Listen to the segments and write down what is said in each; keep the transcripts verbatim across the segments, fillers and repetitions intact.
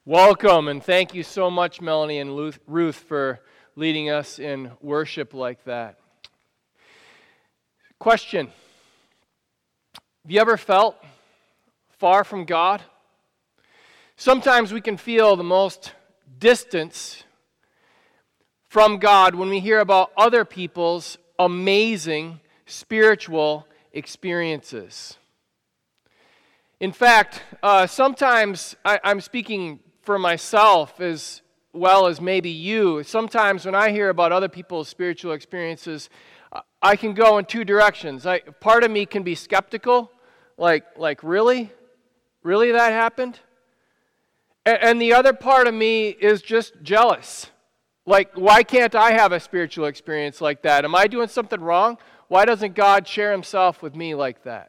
Welcome, and thank you so much, Melanie and Ruth, for leading us in worship like that. Question: have you ever felt far from God? Sometimes we can feel the most distance from God when we hear about other people's amazing spiritual experiences. In fact, uh, sometimes I, I'm speaking for myself as well as maybe you. Sometimes when I hear about other people's spiritual experiences, I can go in two directions. I, part of me can be skeptical, like, like really? Really that happened? And, and the other part of me is just jealous. Like, why can't I have a spiritual experience like that? Am I doing something wrong? Why doesn't God share himself with me like that?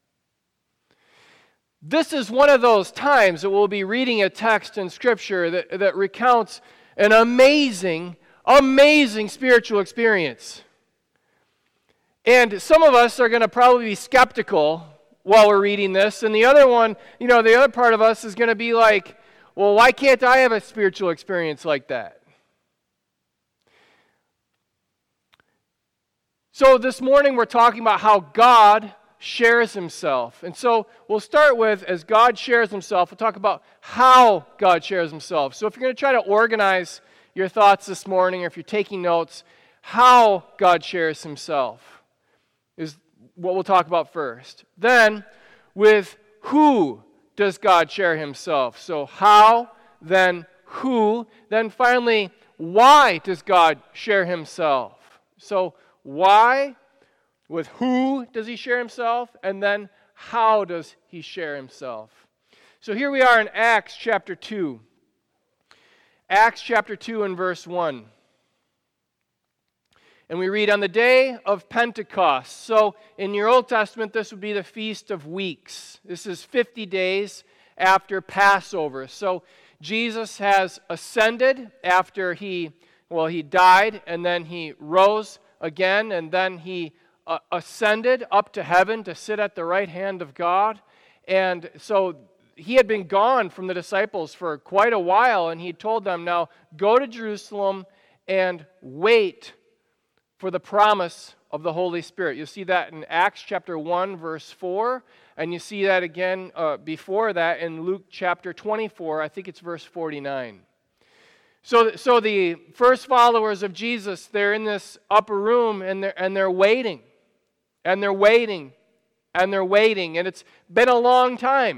This is one of those times that we'll be reading a text in Scripture that, that recounts an amazing, amazing spiritual experience. And some of us are going to probably be skeptical while we're reading this, and the other one, you know, the other part of us is going to be like, well, why can't I have a spiritual experience like that? So this morning we're talking about how God shares himself. And so we'll start with, as God shares himself, we'll talk about how God shares himself. So if you're going to try to organize your thoughts this morning, or if you're taking notes, how God shares himself is what we'll talk about first. Then, with who does God share himself? So how, then who, then finally, why does God share himself? So why, with who does he share himself? And then how does he share himself? So here we are in Acts chapter two. Acts chapter two and verse one. And we read, on the day of Pentecost. So in your Old Testament, this would be the Feast of Weeks. This is fifty days after Passover. So Jesus has ascended after he, well, he died, and then he rose again, and then he Uh, ascended up to heaven to sit at the right hand of God. And so he had been gone from the disciples for quite a while, and he told them, now go to Jerusalem and wait for the promise of the Holy Spirit. You'll see that in Acts chapter one, verse four, and you see that again uh, before that in Luke chapter twenty-four, I think it's verse forty-nine. So, so the first followers of Jesus, they're in this upper room, and they're, and they're waiting. And they're waiting, and they're waiting, and it's been a long time.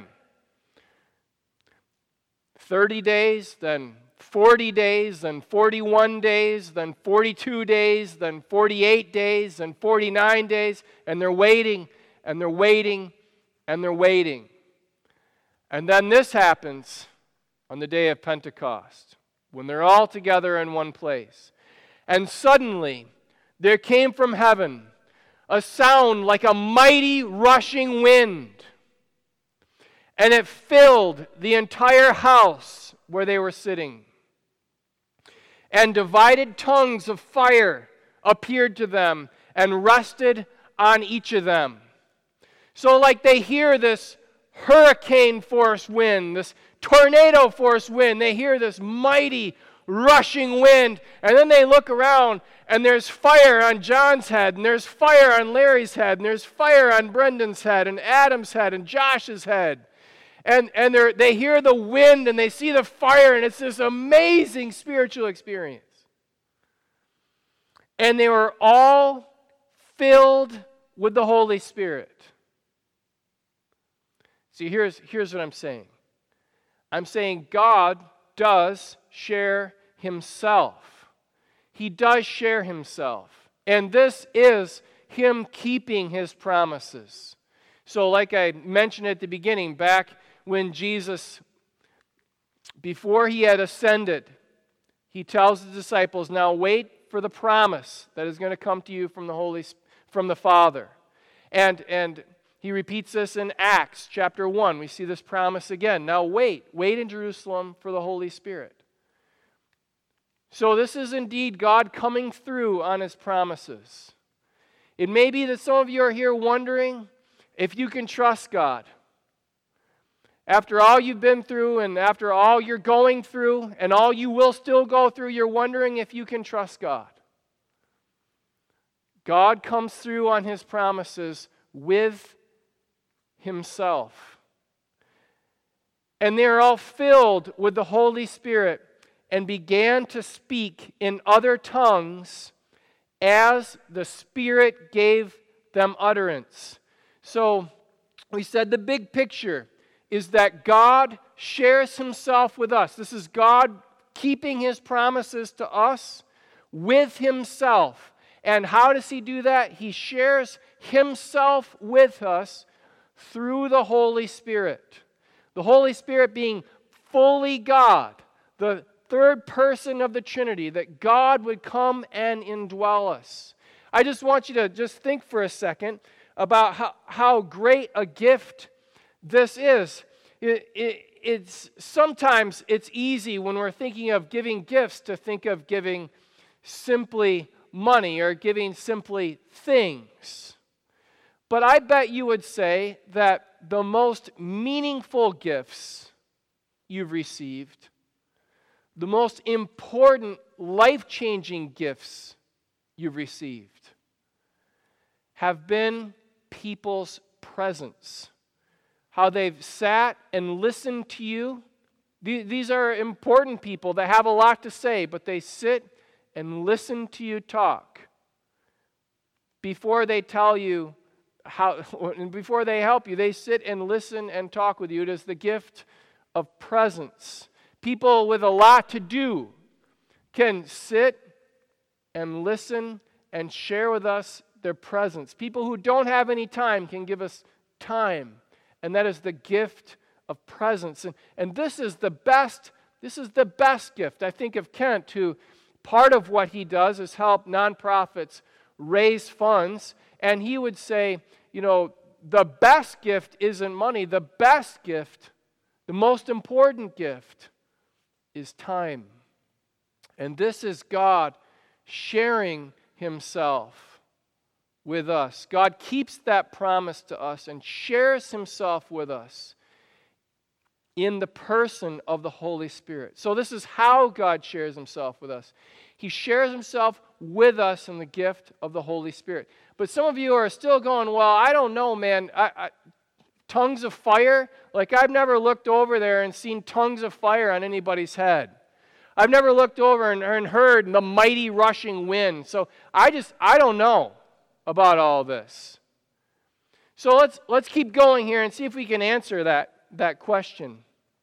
thirty days, then forty days, then forty-one days, then forty-two days, then forty-eight days, then forty-nine days, and they're waiting, and they're waiting, and they're waiting. And then this happens on the day of Pentecost, when they're all together in one place. And suddenly, there came from heaven a sound like a mighty rushing wind, and it filled the entire house where they were sitting. And divided tongues of fire appeared to them and rested on each of them. So like they hear this hurricane force wind, this tornado force wind, they hear this mighty rushing wind, and then they look around, and there's fire on John's head, and there's fire on Larry's head, and there's fire on Brendan's head, and Adam's head, and Josh's head. And, and they they hear the wind, and they see the fire, and it's this amazing spiritual experience. And they were all filled with the Holy Spirit. See, here's, here's what I'm saying. I'm saying God does share himself. He does share himself. And this is him keeping his promises. So like I mentioned at the beginning, back when Jesus, before he had ascended, he tells the disciples, now wait for the promise that is going to come to you from the Holy, from the Father. And, and he repeats this in Acts chapter one. We see this promise again. Now wait, wait in Jerusalem for the Holy Spirit. So this is indeed God coming through on his promises. It may be that some of you are here wondering if you can trust God. After all you've been through and after all you're going through and all you will still go through, you're wondering if you can trust God. God comes through on His promises with Himself. And they're all filled with the Holy Spirit and began to speak in other tongues as the Spirit gave them utterance. So we said the big picture is that God shares Himself with us. This is God keeping His promises to us with Himself. And how does He do that? He shares Himself with us through the Holy Spirit. The Holy Spirit being fully God, the third person of the Trinity, that God would come and indwell us. I just want you to just think for a second about how, how great a gift this is. It, it, it's sometimes it's easy when we're thinking of giving gifts to think of giving simply money or giving simply things. But I bet you would say that the most meaningful gifts you've received, the most important life-changing gifts you've received, have been people's presence. How they've sat and listened to you. These are important people that have a lot to say, but they sit and listen to you talk before they tell you how, before they help you. They sit and listen and talk with you. It is the gift of presence. People with a lot to do can sit and listen and share with us their presence. People who don't have any time can give us time. And that is the gift of presence. And, and this is the best, this is the best gift. I think of Kent, who part of what he does is help nonprofits raise funds. And he would say, you know, the best gift isn't money. The best gift, the most important gift, is time. And this is God sharing Himself with us. God keeps that promise to us and shares Himself with us in the person of the Holy Spirit. So this is how God shares Himself with us. He shares Himself with us in the gift of the Holy Spirit. But some of you are still going, well, I don't know, man. I, I, tongues of fire? Like, I've never looked over there and seen tongues of fire on anybody's head. I've never looked over and, and heard the mighty rushing wind. So I just, I don't know about all this. So let's let's keep going here and see if we can answer that, that question.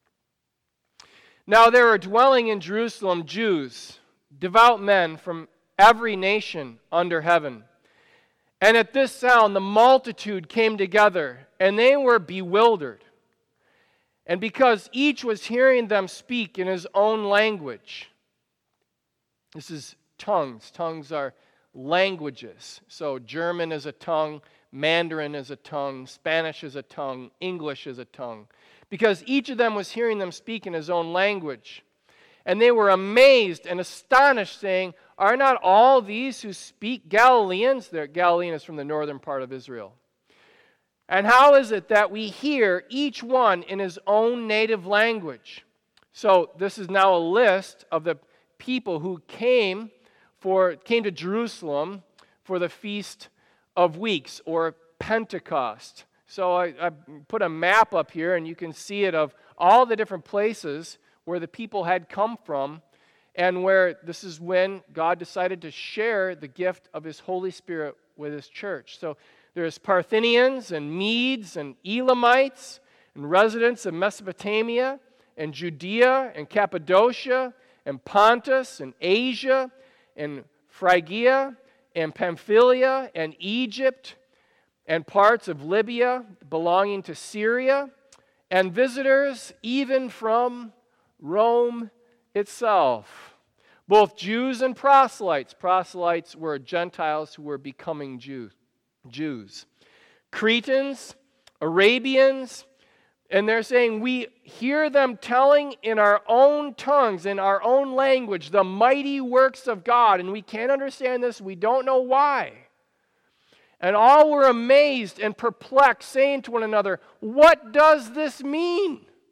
Now there were dwelling in Jerusalem Jews, devout men from every nation under heaven. And at this sound the multitude came together, and they were bewildered. And because each was hearing them speak in his own language. This is tongues. Tongues are languages. So German is a tongue, Mandarin is a tongue, Spanish is a tongue, English is a tongue. Because each of them was hearing them speak in his own language. And they were amazed and astonished, saying, are not all these who speak Galileans? They're, Galilean is from the northern part of Israel. And how is it that we hear each one in his own native language? So this is now a list of the people who came for came to Jerusalem for the Feast of Weeks, or Pentecost. So I, I put a map up here, and you can see it of all the different places where the people had come from, and where this is when God decided to share the gift of His Holy Spirit with His church. So there's Parthians and Medes and Elamites and residents of Mesopotamia and Judea and Cappadocia and Pontus and Asia and Phrygia and Pamphylia and Egypt and parts of Libya belonging to Syria, and visitors even from Rome itself, both Jews and proselytes. Proselytes were Gentiles who were becoming Jews. Jews, Cretans, Arabians, and they're saying we hear them telling in our own tongues, in our own language, the mighty works of God, and we can't understand this, we don't know why. And all were amazed and perplexed, saying to one another, what does this mean?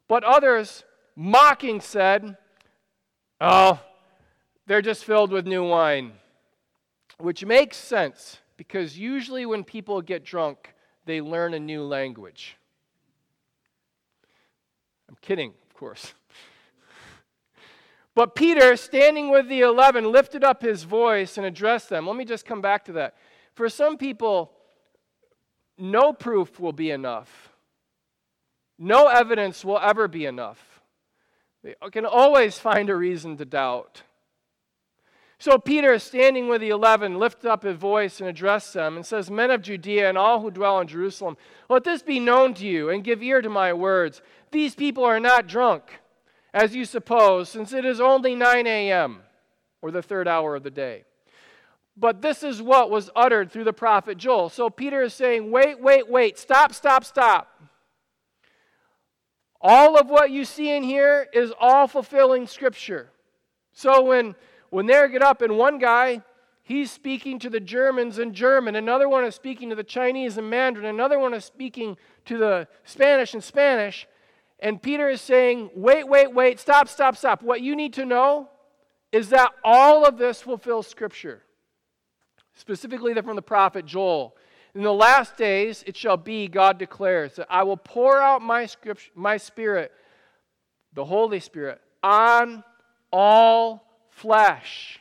But others, mocking, said, "Oh, they're just filled with new wine," which makes sense, because usually when people get drunk, they learn a new language. I'm kidding, of course. But Peter, standing with the eleven, lifted up his voice and addressed them. Let me just come back to that. For some people, no proof will be enough. No evidence will ever be enough. They can always find a reason to doubt. So Peter, standing with the eleven, lifted up his voice and addressed them and says, "Men of Judea and all who dwell in Jerusalem, let this be known to you and give ear to my words. These people are not drunk, as you suppose, since it is only nine a.m., or the third hour of the day. But this is what was uttered through the prophet Joel." So Peter is saying, wait, wait, wait, stop, stop, stop. All of what you see in here is all fulfilling Scripture. So when, when they get up, and one guy, he's speaking to the Germans in German, another one is speaking to the Chinese in Mandarin, another one is speaking to the Spanish in Spanish, and Peter is saying, wait, wait, wait, stop, stop, stop. What you need to know is that all of this fulfills Scripture, specifically from the prophet Joel. "In the last days it shall be," God declares, "that I will pour out my scripture, my Spirit, the Holy Spirit, on all flesh.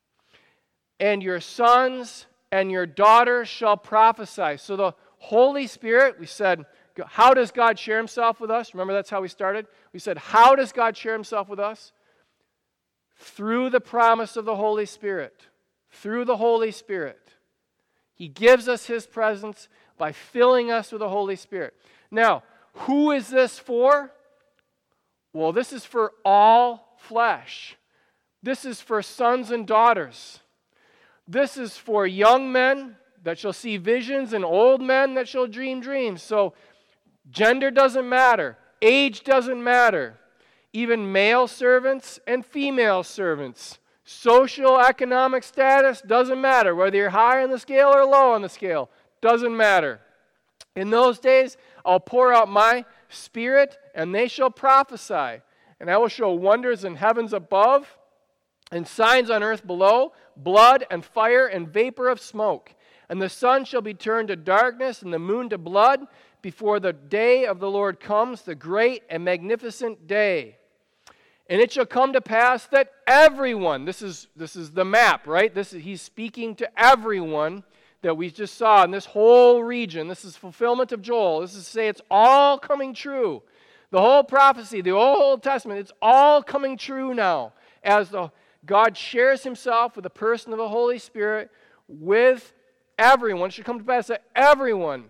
And your sons and your daughters shall prophesy." So the Holy Spirit, we said, how does God share himself with us? Remember, that's how we started. We said, how does God share himself with us? Through the promise of the Holy Spirit. Through the Holy Spirit. He gives us his presence by filling us with the Holy Spirit. Now, who is this for? Well, this is for all flesh. This is for sons and daughters. This is for young men that shall see visions and old men that shall dream dreams. So gender doesn't matter. Age doesn't matter. Even male servants and female servants. Social economic status doesn't matter. Whether you're high on the scale or low on the scale, doesn't matter. In those days, I'll pour out my Spirit, and they shall prophesy. And I will show wonders in heavens above, and signs on earth below, blood and fire and vapor of smoke. And the sun shall be turned to darkness, and the moon to blood, before the day of the Lord comes, the great and magnificent day. And it shall come to pass that everyone," this is, this is the map, right? This is, he's speaking to everyone that we just saw in this whole region. This is fulfillment of Joel. This is to say it's all coming true. The whole prophecy, the Old Testament, it's all coming true now as the, God shares himself with the person of the Holy Spirit with everyone. It should come to pass that everyone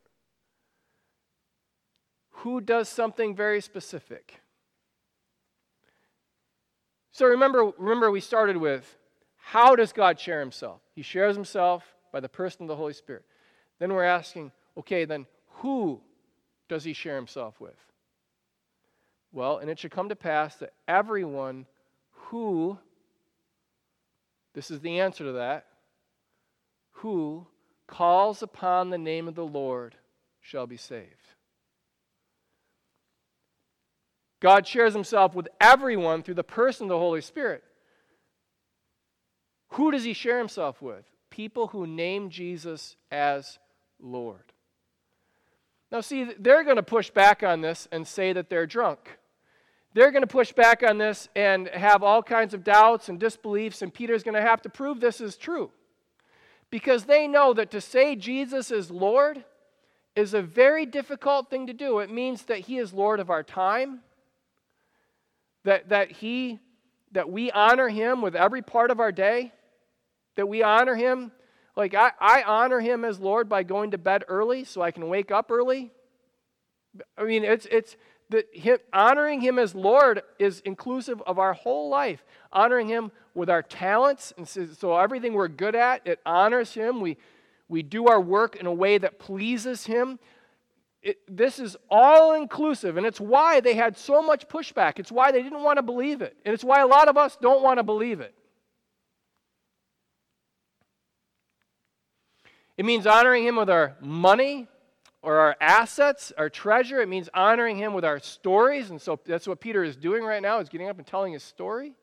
who does something very specific. So remember, remember we started with, how does God share himself? He shares himself by the person of the Holy Spirit. Then we're asking, okay, then who does he share himself with? Well, and it should come to pass that everyone who, this is the answer to that, who calls upon the name of the Lord shall be saved. God shares himself with everyone through the person of the Holy Spirit. Who does he share himself with? People who name Jesus as Lord. Now see, they're going to push back on this and say that they're drunk. They're going to push back on this and have all kinds of doubts and disbeliefs, and Peter's going to have to prove this is true. Because they know that to say Jesus is Lord is a very difficult thing to do. It means that he is Lord of our time, that, that, he, that we honor him with every part of our day, that we honor him. Like I, I honor him as Lord by going to bed early so I can wake up early. I mean, it's it's the him, honoring him as Lord is inclusive of our whole life. Honoring him with our talents, and so, so everything we're good at, it honors him. We we do our work in a way that pleases him. It, this is all inclusive, and it's why they had so much pushback. It's why they didn't want to believe it, and it's why a lot of us don't want to believe it. It means honoring him with our money, or our assets, our treasure. It means honoring him with our stories. And so that's what Peter is doing right now, is getting up and telling his story.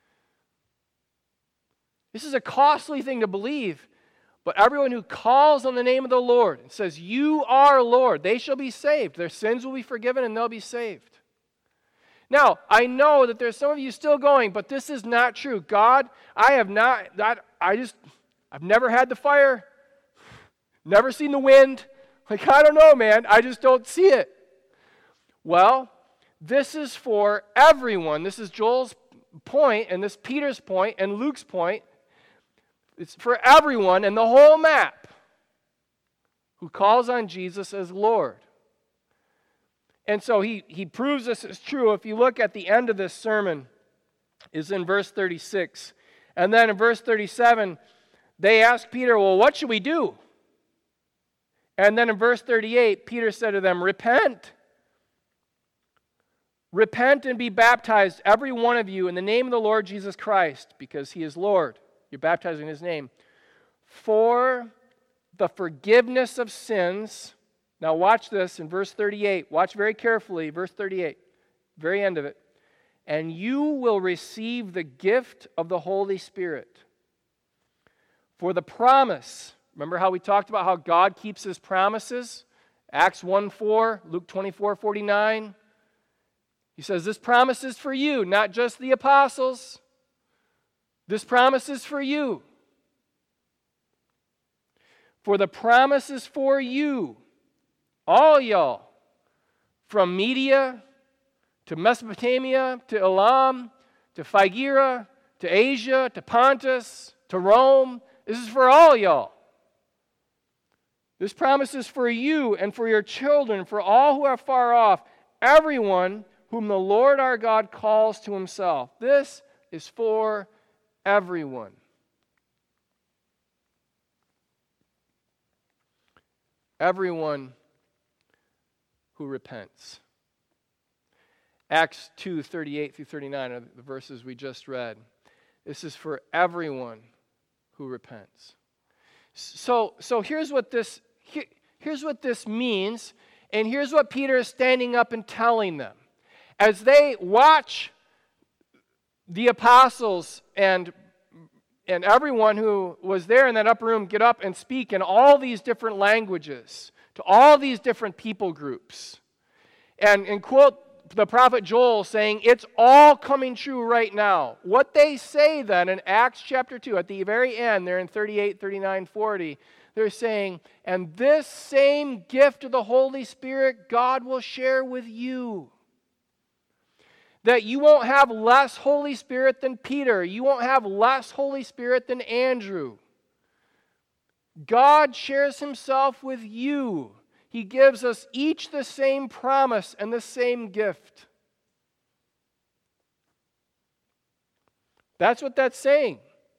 This is a costly thing to believe. But everyone who calls on the name of the Lord and says, "You are Lord," they shall be saved. Their sins will be forgiven and they'll be saved. Now, I know that there's some of you still going, but this is not true. God, I have not, not I just, I've never had the fire, never seen the wind. Like, I don't know, man. I just don't see it. Well, this is for everyone. This is Joel's point, and this Peter's point, and Luke's point. It's for everyone and the whole map who calls on Jesus as Lord. And so he, he proves this is true. If you look at the end of this sermon, is in verse thirty-six. And then in verse thirty-seven, they ask Peter, "Well, what should we do?" And then in verse thirty-eight, Peter said to them, "Repent. Repent and be baptized, every one of you, in the name of the Lord Jesus Christ," because he is Lord. You're baptizing his name, "for the forgiveness of sins." Now watch this in verse thirty-eight. Watch very carefully, verse thirty-eight, very end of it. "And you will receive the gift of the Holy Spirit. For the promise," remember how we talked about how God keeps his promises? Acts one four, Luke twenty-four forty-nine. He says, this promise is for you, not just the apostles. This promise is for you. "For the promise is for you, all y'all, from Media to Mesopotamia to Elam to Phrygia to Asia to Pontus to Rome." This is for all y'all. "This promise is for you and for your children, for all who are far off, everyone whom the Lord our God calls to himself." This is for everyone. Everyone who repents. Acts two thirty-eight through thirty-nine are the verses we just read. This is for everyone who repents. So, so here's what this here, here's what this means, and here's what Peter is standing up and telling them. As they watch the apostles and, and everyone who was there in that upper room get up and speak in all these different languages to all these different people groups, and, and quote the prophet Joel saying, it's all coming true right now. What they say then in Acts chapter two, at the very end, they're in thirty-eight, thirty-nine, forty, they're saying, "And this same gift of the Holy Spirit God will share with you." That you won't have less Holy Spirit than Peter. You won't have less Holy Spirit than Andrew. God shares himself with you. He gives us each the same promise and the same gift. That's what that's saying.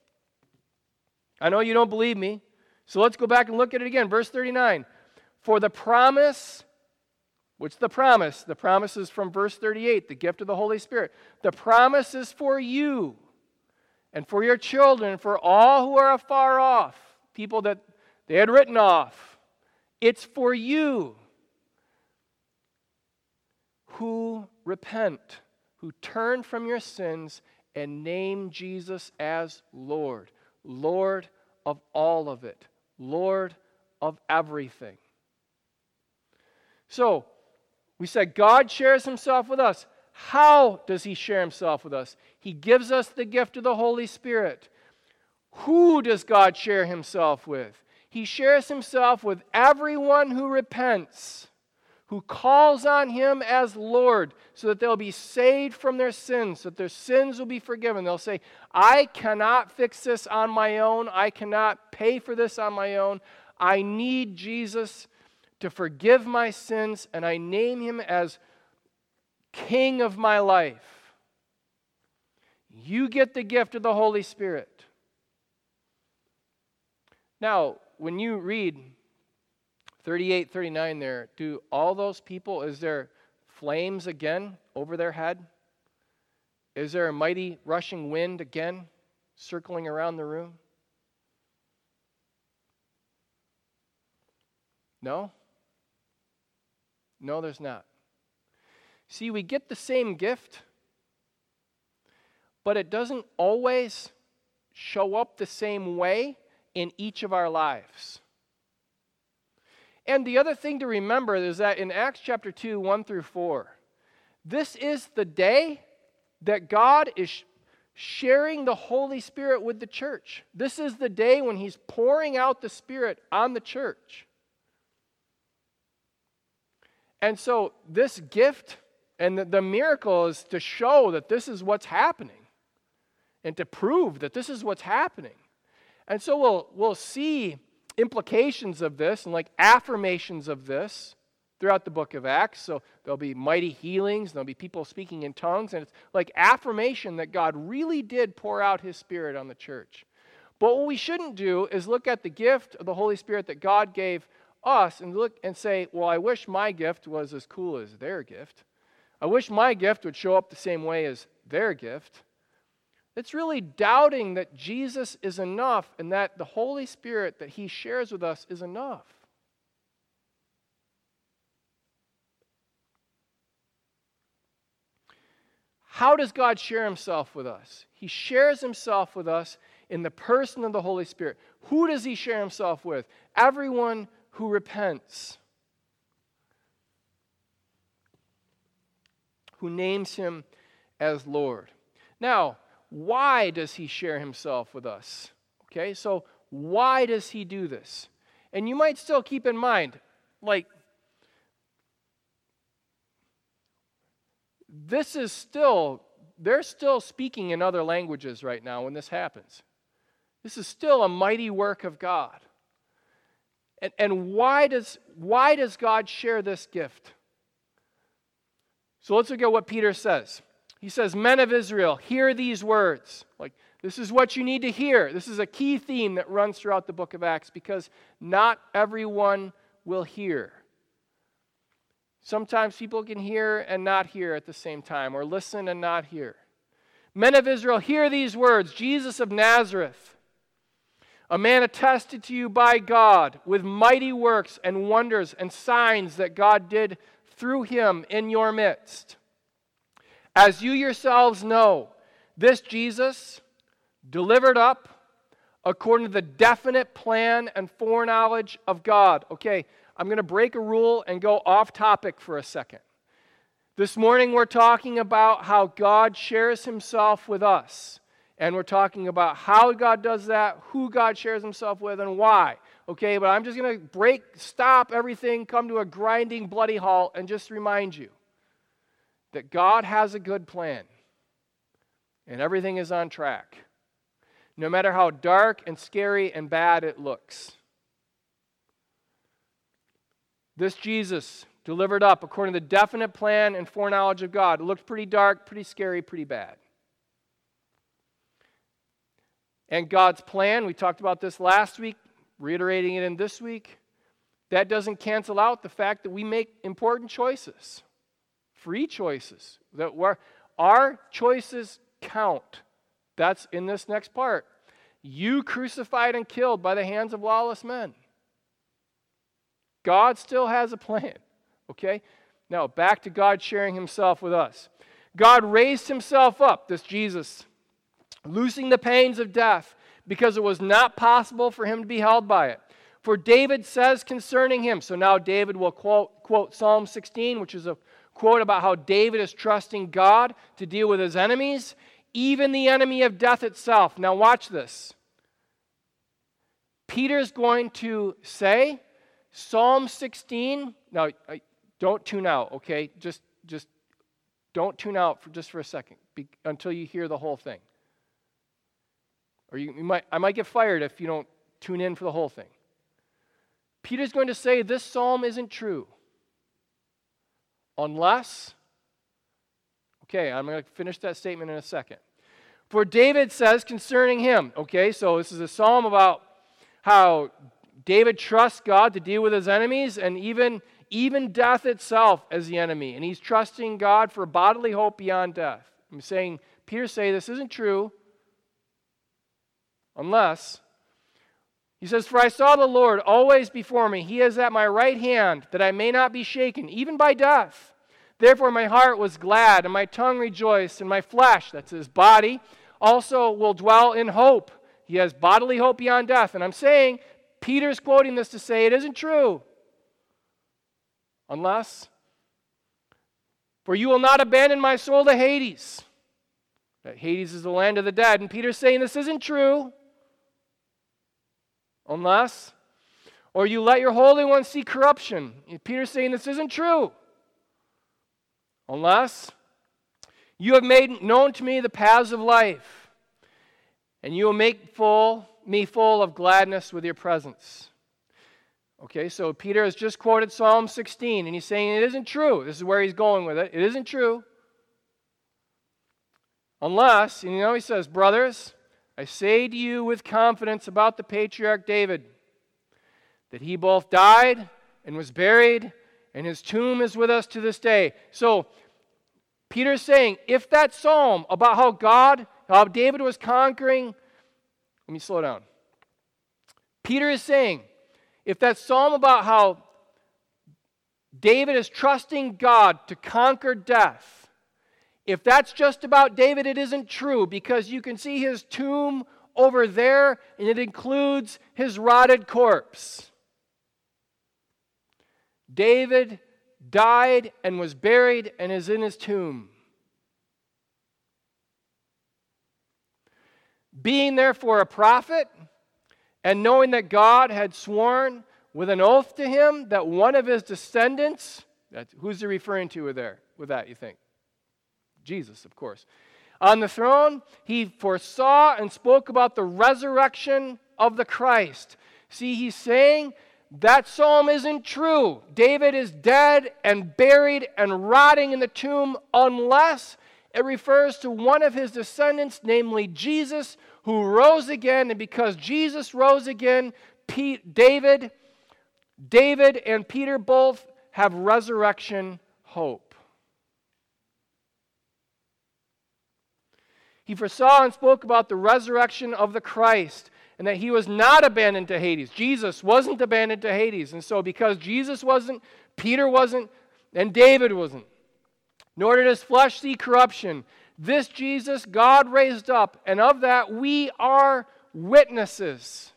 I know you don't believe me, so let's go back and look at it again. Verse thirty-nine. "For the promise," what's the promise? The promise is from verse thirty-eight, the gift of the Holy Spirit. "The promise is for you and for your children, for all who are afar off," people that they had written off. It's for you who repent, who turn from your sins and name Jesus as Lord. Lord of all of it. Lord of everything. So, we said God shares himself with us. How does he share himself with us? He gives us the gift of the Holy Spirit. Who does God share himself with? He shares himself with everyone who repents, who calls on him as Lord, so that they'll be saved from their sins, so that their sins will be forgiven. They'll say, I cannot fix this on my own. I cannot pay for this on my own. I need Jesus to forgive my sins, and I name him as King of my life. You get the gift of the Holy Spirit. Now, when you read thirty-eight, thirty-nine there, do all those people, is there flames again over their head? Is there a mighty rushing wind again circling around the room? No? No, there's not. See, we get the same gift, but it doesn't always show up the same way in each of our lives. And the other thing to remember is that in Acts chapter two, one through four, this is the day that God is sharing the Holy Spirit with the church. This is the day when He's pouring out the Spirit on the church. And so this gift and the, the miracle is to show that this is what's happening and to prove that this is what's happening. And so we'll, we'll see implications of this and like affirmations of this throughout the book of Acts. So there'll be mighty healings, there'll be people speaking in tongues, and it's like affirmation that God really did pour out His Spirit on the church. But what we shouldn't do is look at the gift of the Holy Spirit that God gave us and look and say, well, I wish my gift was as cool as their gift. I wish my gift would show up the same way as their gift. It's really doubting that Jesus is enough and that the Holy Spirit that He shares with us is enough. How does God share Himself with us? He shares Himself with us in the person of the Holy Spirit. Who does He share Himself with? Everyone who repents, who names Him as Lord. Now, why does He share Himself with us? Okay, so why does He do this? And you might still keep in mind, like, this is still, they're still speaking in other languages right now when this happens. This is still a mighty work of God. And, and why does, why does God share this gift? So let's look at what Peter says. He says, men of Israel, hear these words. Like, this is what you need to hear. This is a key theme that runs throughout the book of Acts because not everyone will hear. Sometimes people can hear and not hear at the same time, or listen and not hear. Men of Israel, hear these words. Jesus of Nazareth, a man attested to you by God with mighty works and wonders and signs that God did through Him in your midst. As you yourselves know, this Jesus, delivered up according to the definite plan and foreknowledge of God. Okay, I'm going to break a rule and go off topic for a second. This morning we're talking about how God shares Himself with us. And we're talking about how God does that, who God shares Himself with, and why. Okay, but I'm just going to break, stop everything, come to a grinding, bloody halt, and just remind you that God has a good plan. And everything is on track. No matter how dark and scary and bad it looks. This Jesus, delivered up according to the definite plan and foreknowledge of God. It looked pretty dark, pretty scary, pretty bad. And God's plan, we talked about this last week, reiterating it in this week, that doesn't cancel out the fact that we make important choices, free choices, that we're, our choices count. That's in this next part. You crucified and killed by the hands of lawless men. God still has a plan, okay? Now, back to God sharing Himself with us. God raised Himself up, this Jesus, loosing the pains of death, because it was not possible for Him to be held by it. For David says concerning Him, so now David will quote, quote Psalm sixteen, which is a quote about how David is trusting God to deal with his enemies, even the enemy of death itself. Now watch this. Peter's going to say, Psalm sixteen, now don't tune out, okay? Just, just don't tune out for just for a second be, until you hear the whole thing. Or you, you might, I might get fired if you don't tune in for the whole thing. Peter's going to say this psalm isn't true unless, okay, I'm going to finish that statement in a second. For David says concerning him, okay, so this is a psalm about how David trusts God to deal with his enemies and even, even death itself as the enemy. And he's trusting God for bodily hope beyond death. I'm saying, Peter say this isn't true unless He says, "For I saw the Lord always before me. He is at my right hand, that I may not be shaken, even by death. Therefore my heart was glad, and my tongue rejoiced, and my flesh," that's his body, "also will dwell in hope." He has bodily hope beyond death. And I'm saying, Peter's quoting this to say it isn't true. Unless, "For you will not abandon my soul to Hades." That Hades is the land of the dead. And Peter's saying this isn't true. Unless, "Or you let your Holy One see corruption." Peter's saying this isn't true. Unless, "You have made known to me the paths of life, and you will make full me full of gladness with your presence." Okay, so Peter has just quoted Psalm sixteen, and he's saying it isn't true. This is where he's going with it. It isn't true. Unless, and you know he says, "Brothers, I say to you with confidence about the patriarch David, that he both died and was buried, and his tomb is with us to this day." So Peter's saying, if that psalm about how God, how David was conquering, let me slow down. Peter is saying, if that psalm about how David is trusting God to conquer death, if that's just about David, it isn't true, because you can see his tomb over there, and it includes his rotted corpse. David died and was buried and is in his tomb. Being therefore a prophet, and knowing that God had sworn with an oath to him that one of his descendants, that's, who's he referring to with there with that, you think? Jesus, of course. On the throne, he foresaw and spoke about the resurrection of the Christ. See, he's saying that psalm isn't true. David is dead and buried and rotting in the tomb unless it refers to one of his descendants, namely Jesus, who rose again. And because Jesus rose again, Pete, David, David and Peter both have resurrection hope. He foresaw and spoke about the resurrection of the Christ, and that he was not abandoned to Hades. Jesus wasn't abandoned to Hades. And so because Jesus wasn't, Peter wasn't, and David wasn't, nor did his flesh see corruption, this Jesus God raised up, and of that we are witnesses.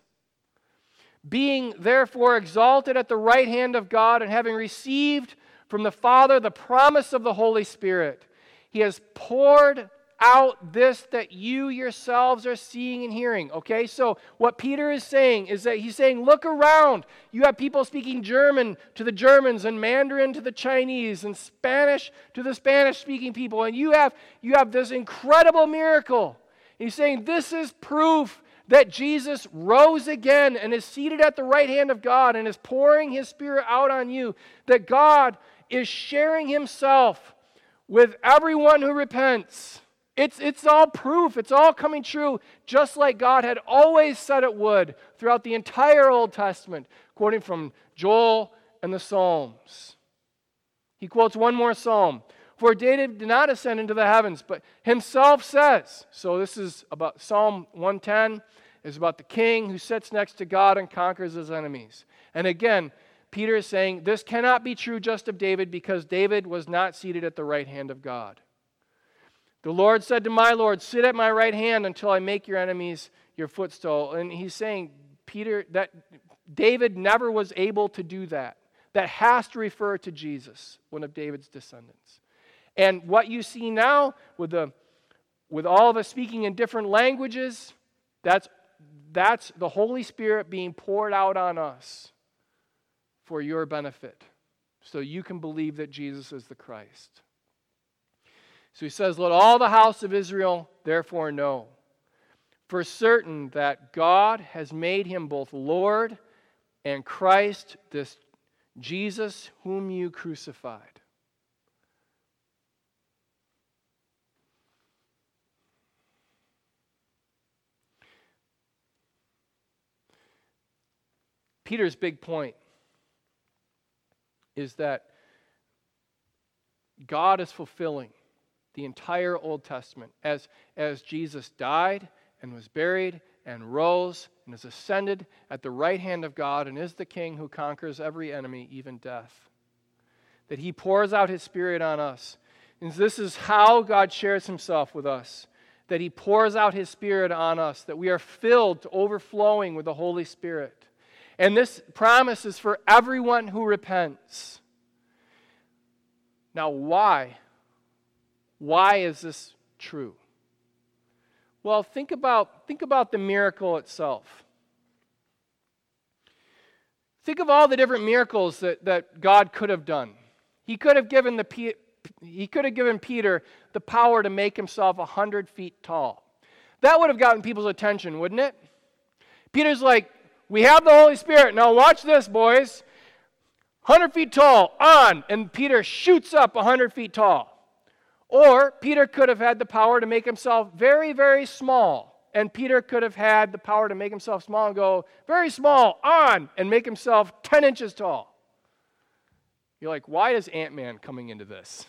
Being therefore exalted at the right hand of God, and having received from the Father the promise of the Holy Spirit, he has poured out this that you yourselves are seeing and hearing. Okay, so what Peter is saying is that he's saying, look around. You have people speaking German to the Germans, and Mandarin to the Chinese, and Spanish to the Spanish-speaking people, and you have you have this incredible miracle. And he's saying this is proof that Jesus rose again and is seated at the right hand of God and is pouring his Spirit out on you, that God is sharing himself with everyone who repents. It's, it's all proof. It's all coming true, just like God had always said it would throughout the entire Old Testament, quoting from Joel and the Psalms. He quotes one more psalm. "For David did not ascend into the heavens, but himself says," so this is about Psalm one ten, is about the king who sits next to God and conquers his enemies. And again, Peter is saying this cannot be true just of David, because David was not seated at the right hand of God. "The Lord said to my Lord, sit at my right hand until I make your enemies your footstool." And he's saying, Peter, that David never was able to do that. That has to refer to Jesus, one of David's descendants. And what you see now with the with all of us speaking in different languages, that's that's the Holy Spirit being poured out on us for your benefit, so you can believe that Jesus is the Christ. So he says, "Let all the house of Israel therefore know for certain that God has made him both Lord and Christ, this Jesus whom you crucified." Peter's big point is that God is fulfilling the entire Old Testament. As, as Jesus died and was buried and rose and is ascended at the right hand of God and is the King who conquers every enemy, even death. That he pours out his Spirit on us. And this is how God shares himself with us. That he pours out his Spirit on us. That we are filled to overflowing with the Holy Spirit. And this promise is for everyone who repents. Now, why? Why is this true? Well, think about, think about the miracle itself. Think of all the different miracles that, that God could have done. He could have given the he could have given Peter the power to make himself a hundred feet tall. That would have gotten people's attention, wouldn't it? Peter's like, we have the Holy Spirit. Now watch this, boys. one hundred feet tall, on. And Peter shoots up one hundred feet tall. Or Peter could have had the power to make himself very, very small. And Peter could have had the power to make himself small and go, very small, on, and make himself ten inches tall. You're like, why is Ant-Man coming into this?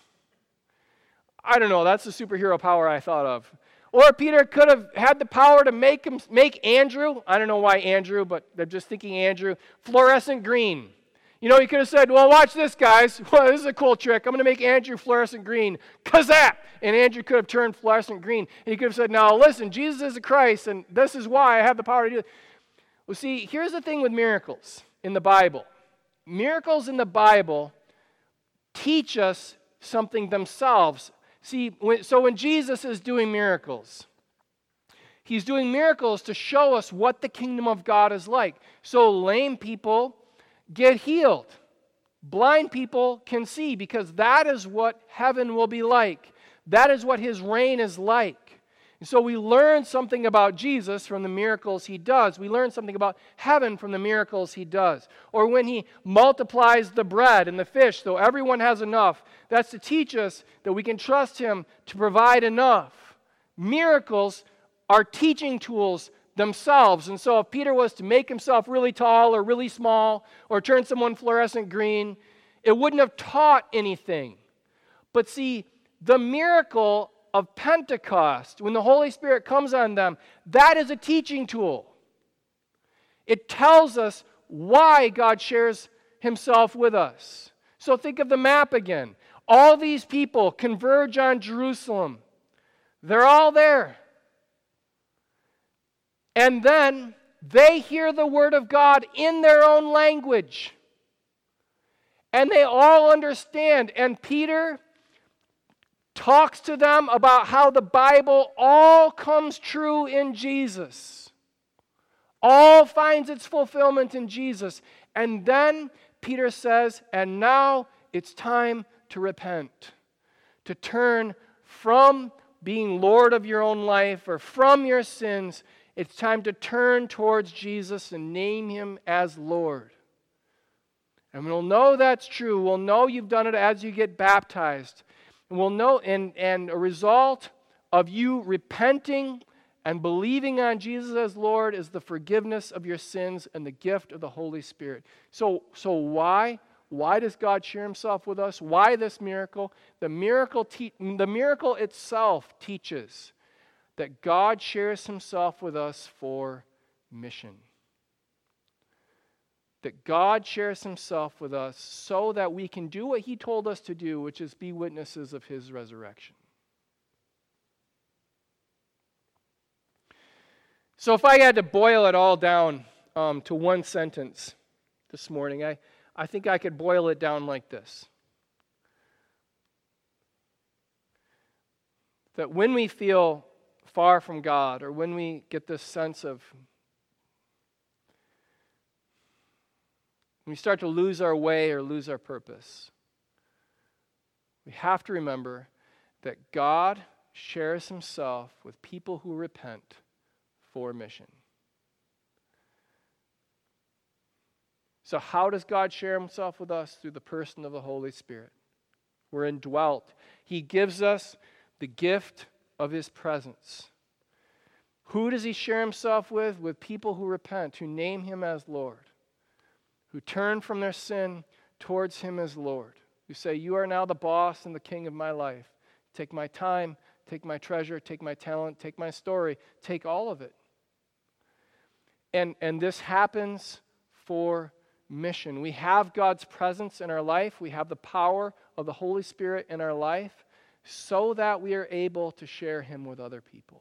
I don't know, that's the superhero power I thought of. Or Peter could have had the power to make him make Andrew, I don't know why Andrew, but I'm just thinking Andrew, fluorescent green. You know, he could have said, well, watch this, guys. Well, this is a cool trick. I'm going to make Andrew fluorescent green. Kazap! And Andrew could have turned fluorescent green. And he could have said, now, listen, Jesus is the Christ, and this is why I have the power to do it. Well, see, here's the thing with miracles in the Bible. Miracles in the Bible teach us something themselves. See, when, so when Jesus is doing miracles, he's doing miracles to show us what the kingdom of God is like. So lame people get healed. Blind people can see because that is what heaven will be like. That is what his reign is like. And so we learn something about Jesus from the miracles he does. We learn something about heaven from the miracles he does. Or when he multiplies the bread and the fish so everyone has enough, that's to teach us that we can trust him to provide enough. Miracles are teaching tools themselves. And so if Peter was to make himself really tall or really small or turn someone fluorescent green, it wouldn't have taught anything. But see, the miracle of Pentecost, when the Holy Spirit comes on them, that is a teaching tool. It tells us why God shares himself with us. So think of the map again. All these people converge on Jerusalem. They're all there. And then they hear the word of God in their own language. And they all understand. And Peter talks to them about how the Bible all comes true in Jesus. All finds its fulfillment in Jesus. And then Peter says, and now it's time to repent. To turn from being Lord of your own life or from your sins. It's time to turn towards Jesus and name him as Lord. And we'll know that's true. We'll know you've done it as you get baptized. And we'll know, and, and a result of you repenting and believing on Jesus as Lord is the forgiveness of your sins and the gift of the Holy Spirit. So, so why? Why does God share himself with us? Why this miracle? The miracle, te- the miracle itself teaches that God shares himself with us for mission. That God shares himself with us so that we can do what he told us to do, which is be witnesses of his resurrection. So if I had to boil it all down um, to one sentence this morning, I, I think I could boil it down like this. That when we feel far from God, or when we get this sense of, when we start to lose our way or lose our purpose, we have to remember that God shares himself with people who repent for mission. So how does God share himself with us? Through the person of the Holy Spirit. We're indwelt. He gives us the gift of his presence. Who does he share himself with? With people who repent, who name him as Lord, who turn from their sin towards him as Lord, who say, you are now the boss and the king of my life. Take my time, take my treasure, take my talent, take my story, take all of it. And, and this happens for mission. We have God's presence in our life. We have the power of the Holy Spirit in our life so that we are able to share Him with other people.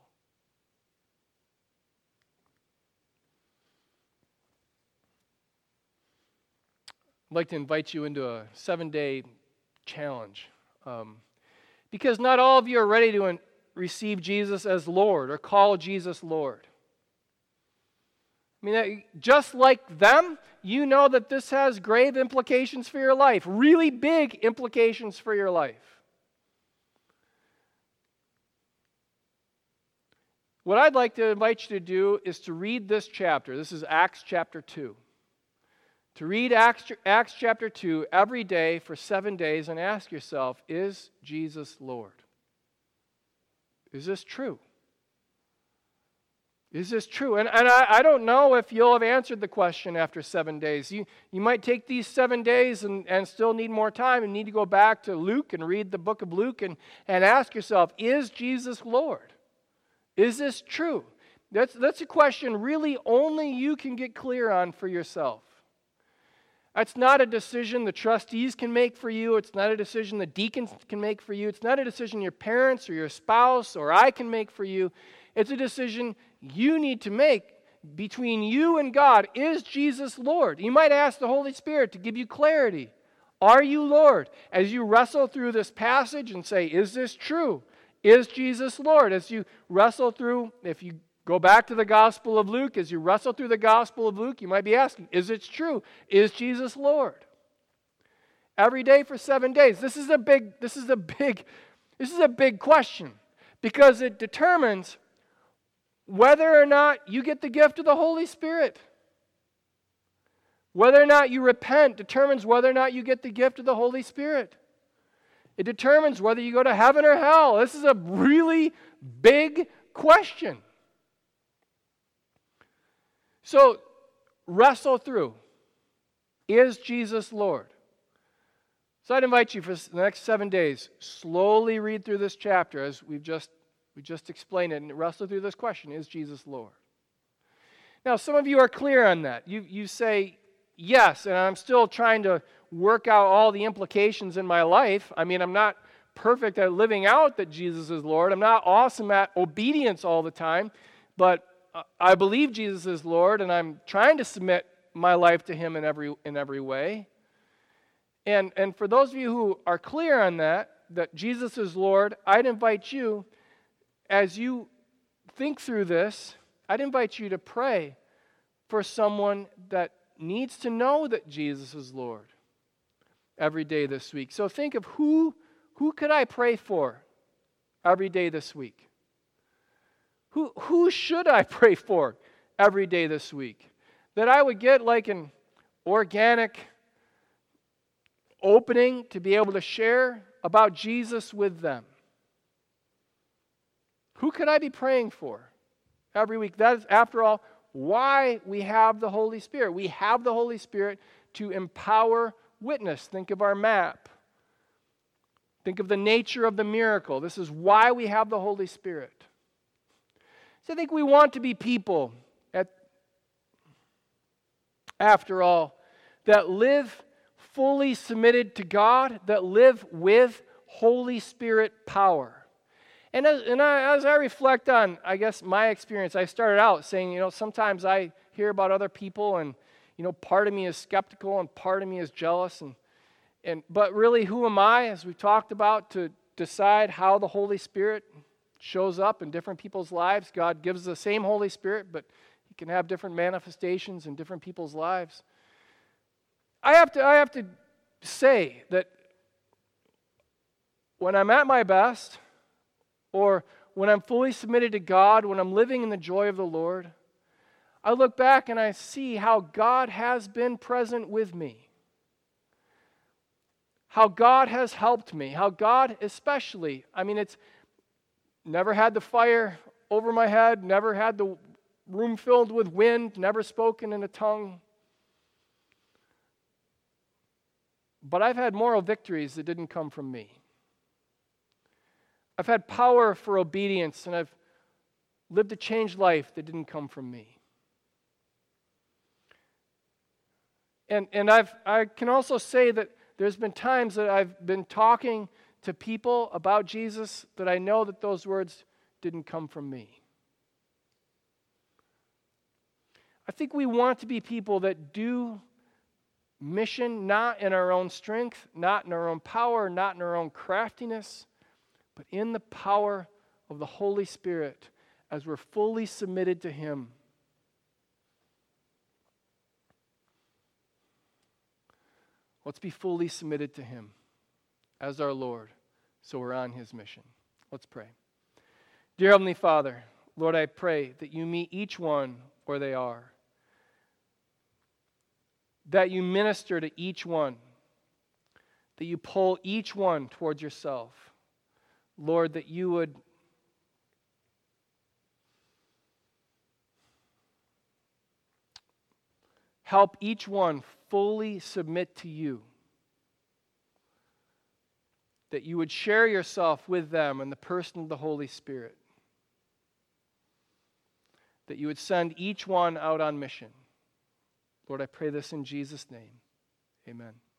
I'd like to invite you into a seven-day challenge. Um, because not all of you are ready to receive Jesus as Lord or call Jesus Lord. I mean, just like them, you know that this has grave implications for your life, really big implications for your life. What I'd like to invite you to do is to read this chapter. This is Acts chapter two. To read Acts, Acts chapter two every day for seven days and ask yourself, is Jesus Lord? Is this true? Is this true? And, and I, I don't know if you'll have answered the question after seven days. You, you might take these seven days and, and still need more time and need to go back to Luke and read the book of Luke and, and ask yourself, is Jesus Lord? Is this true? That's, that's a question really only you can get clear on for yourself. That's not a decision the trustees can make for you. It's not a decision the deacons can make for you. It's not a decision your parents or your spouse or I can make for you. It's a decision you need to make between you and God. Is Jesus Lord? You might ask the Holy Spirit to give you clarity. Are you Lord? As you wrestle through this passage and say, is this true? Is Jesus Lord? As you wrestle through, if you go back to the Gospel of Luke, as you wrestle through the Gospel of Luke, you might be asking, is it true? Is Jesus Lord? Every day for seven days. This is a big, this is a big, this is a big question because it determines whether or not you get the gift of the Holy Spirit. Whether or not you repent determines whether or not you get the gift of the Holy Spirit. It determines whether you go to heaven or hell. This is a really big question. So, wrestle through. Is Jesus Lord? So I'd invite you for the next seven days, slowly read through this chapter as we've just we just explained it and wrestle through this question, is Jesus Lord? Now, some of you are clear on that. You, you say, yes, and I'm still trying to work out all the implications in my life. I mean, I'm not perfect at living out that Jesus is Lord. I'm not awesome at obedience all the time, but I believe Jesus is Lord, and I'm trying to submit my life to Him in every in every way. And, and for those of you who are clear on that, that Jesus is Lord, I'd invite you, as you think through this, I'd invite you to pray for someone that needs to know that Jesus is Lord every day this week. So think of who, who could I pray for every day this week? Who, who should I pray for every day this week? That I would get like an organic opening to be able to share about Jesus with them. Who could I be praying for every week? That is, after all, why we have the Holy Spirit. We have the Holy Spirit to empower witness. Think of our map. Think of the nature of the miracle. This is why we have the Holy Spirit. So I think we want to be people, at, after all, that live fully submitted to God, that live with Holy Spirit power. And as, and I, as I reflect on, I guess, my experience, I started out saying, you know, sometimes I hear about other people and, you know, part of me is skeptical and part of me is jealous. And, and but really, who am I, as we talked about, to decide how the Holy Spirit shows up in different people's lives? God gives the same Holy Spirit, but He can have different manifestations in different people's lives. I have to, I have to say that when I'm at my best, or when I'm fully submitted to God, when I'm living in the joy of the Lord, I look back and I see how God has been present with me. How God has helped me. How God especially, I mean, it's never had the fire over my head, never had the room filled with wind, never spoken in a tongue. But I've had moral victories that didn't come from me. I've had power for obedience, and I've lived a changed life that didn't come from me. and, and I've, I can also say that there's been times that I've been talking to people about Jesus that I know that those words didn't come from me. I think we want to be people that do mission not in our own strength, not in our own power, not in our own craftiness, but in the power of the Holy Spirit as we're fully submitted to Him. Let's be fully submitted to Him as our Lord, so we're on His mission. Let's pray. Dear Heavenly Father, Lord, I pray that you meet each one where they are, that you minister to each one, that you pull each one towards yourself. Lord, that you would help each one fully submit to you, that you would share yourself with them in the person of the Holy Spirit, that you would send each one out on mission. Lord, I pray this in Jesus' name. Amen.